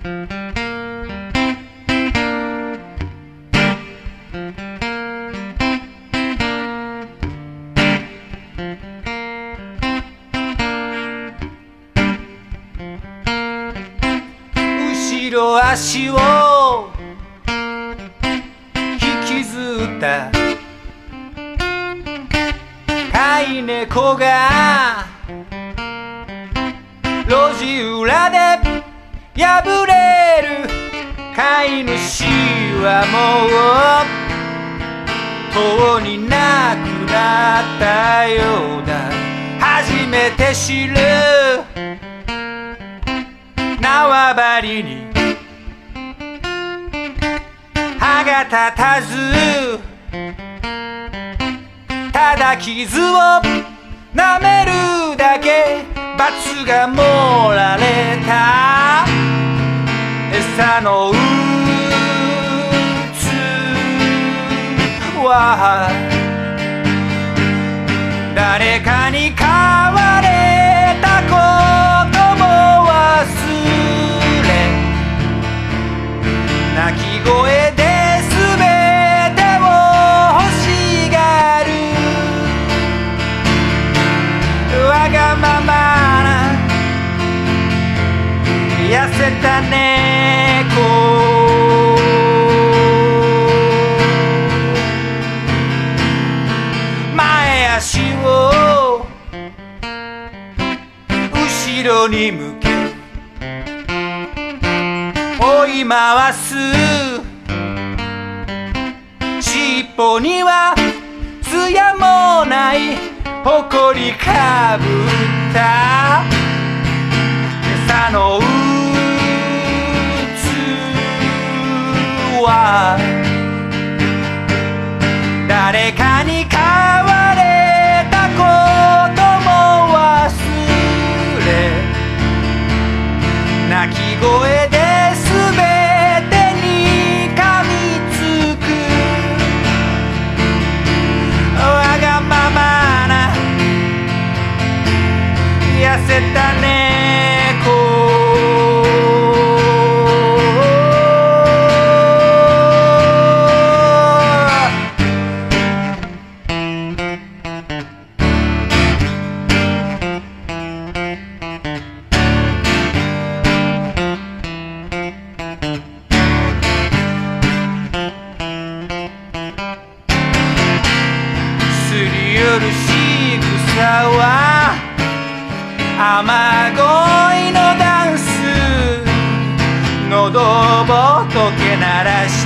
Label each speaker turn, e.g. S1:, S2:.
S1: 後ろ足を引きずった飼い猫が路地裏で破れる。飼い主はもうとうになくなったようだ。初めて知る縄張りに歯が立たず、ただ傷を舐めるだけ。罰が盛られた餌の器は誰かに飼われたことも忘れ、泣き声で全てを欲しがる。わがままな痩せた猫、前足を後ろに向け追い回す。尻尾には艶もないほこりかぶった餌の器は誰かに飼われたことも忘れ、泣き声で全てに噛みつく。わがままな痩せた猫、すり寄る仕草は雨乞いのダンス。喉仏鳴らし